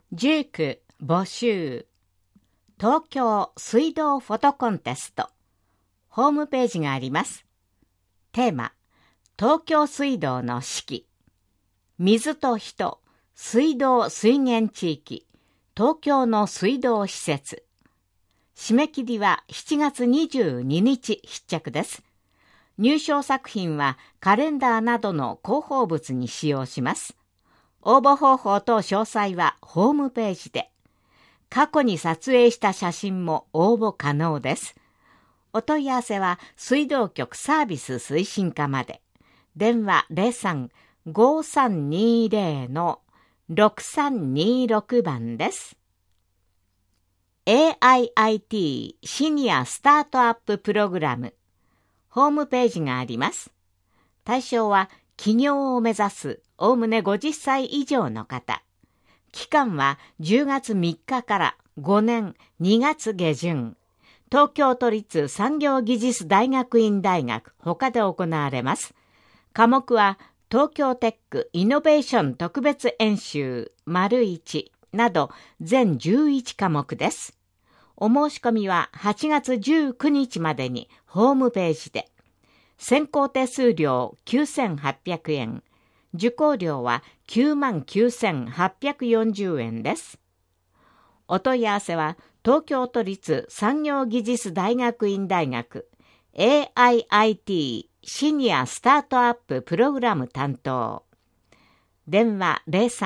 19募集東京水道フォトコンテストホームページがあります。テーマ東京水道の四季水と人水道水源地域東京の水道施設締め切りは7月22日必着です。入賞作品はカレンダーなどの広報物に使用します。応募方法と詳細はホームページで。過去に撮影した写真も応募可能です。お問い合わせは水道局サービス推進課まで。電話 03-5320-6326 番です。AIIT シニアスタートアッププログラムホームページがあります。対象は起業を目指すおおむね50歳以上の方。期間は10月3日から5年2月下旬。東京都立産業技術大学院大学他で行われます。科目は東京テックイノベーション特別演習 ① など全11科目です。お申し込みは8月19日までにホームページで。先行手数料9800円。受講料は99,840円です。お問い合わせは東京都立産業技術大学院大学 AIIT シニアスタートアッププログラム担当。電話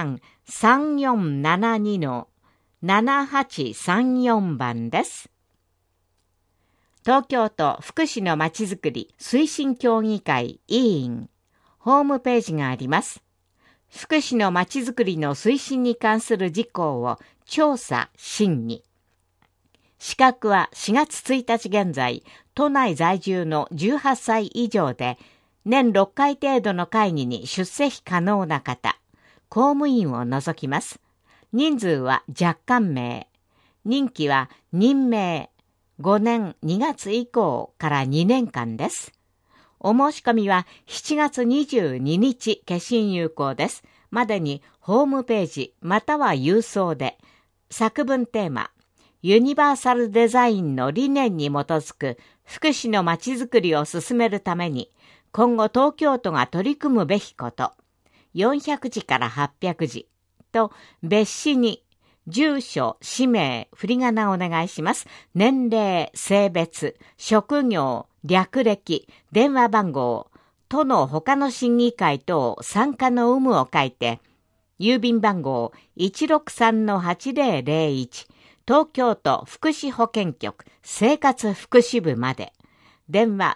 03-3472-7834 番です。東京都福祉のまちづくり推進協議会委員ホームページがあります。福祉のまちづくりの推進に関する事項を調査・審議。資格は4月1日現在、都内在住の18歳以上で、年6回程度の会議に出席可能な方、公務員を除きます。人数は若干名。任期は任命。5年2月以降から2年間です。お申し込みは7月22日消印有効です。までにホームページまたは郵送で、作文テーマ、ユニバーサルデザインの理念に基づく福祉のまちづくりを進めるために、今後東京都が取り組むべきこと、400字から800字と別紙に、住所、氏名、振り仮名をお願いします。年齢、性別、職業、略歴、電話番号、都の他の審議会等参加の有無を書いて、郵便番号 163-8001、東京都福祉保健局生活福祉部まで。電話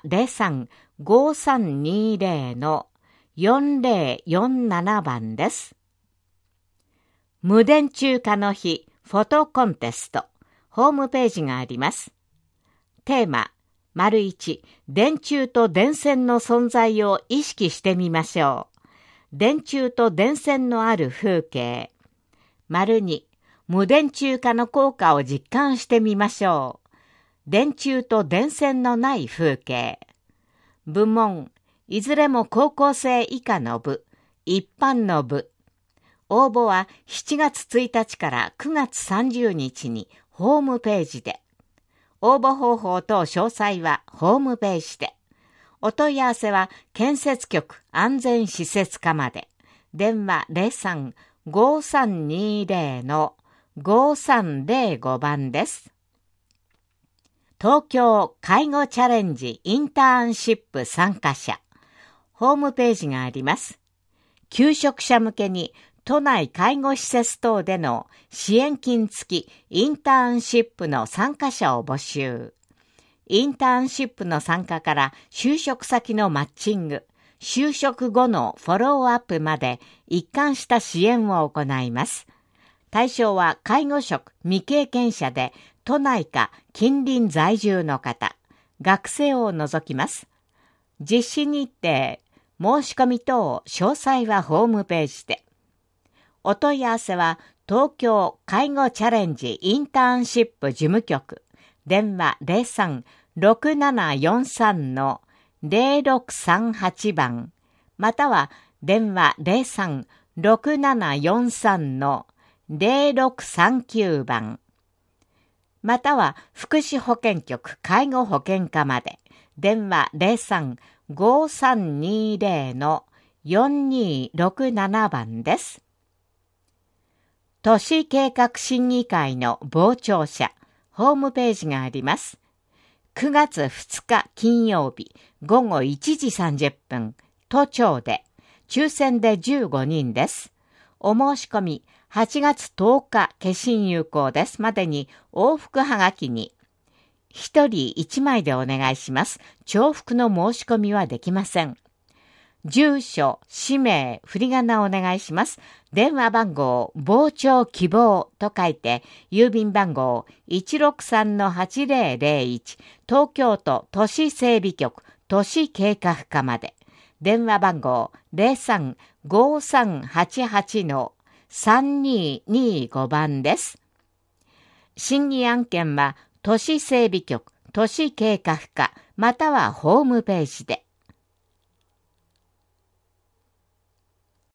03-5320-4047 番です。無電柱化の日フォトコンテストホームページがあります。テーマ ①電柱と電線の存在を意識してみましょう。電柱と電線のある風景 ②無電柱化の効果を実感してみましょう。電柱と電線のない風景。部門いずれも高校生以下の部、一般の部。応募は7月1日から9月30日にホームページで。応募方法と詳細はホームページで。お問い合わせは建設局安全施設課まで。電話 03-5320-5305 番です。東京介護チャレンジインターンシップ参加者。ホームページがあります。求職者向けに都内介護施設等での支援金付きインターンシップの参加者を募集。インターンシップの参加から就職先のマッチング、就職後のフォローアップまで一貫した支援を行います。対象は介護職未経験者で都内か近隣在住の方、学生を除きます。実施日程、申し込み等詳細はホームページで。お問い合わせは東京介護チャレンジインターンシップ事務局電話 03-6743-0638 番または電話 03-6743-41 0639番、または福祉保健局介護保険課まで、電話03-5320-4267番です。都市計画審議会の傍聴者、ホームページがあります。9月2日金曜日午後1時30分、都庁で、抽選で15人です。お申し込み、8月10日消印有効です。までに往復はがきに、1人1枚でお願いします。重複の申し込みはできません。住所、氏名、振り仮名お願いします。電話番号、傍聴希望と書いて、郵便番号 163-8001、東京都都市整備局都市計画課まで。電話番号 03-5388-3225 番です。審議案件は都市整備局都市計画課またはホームページで。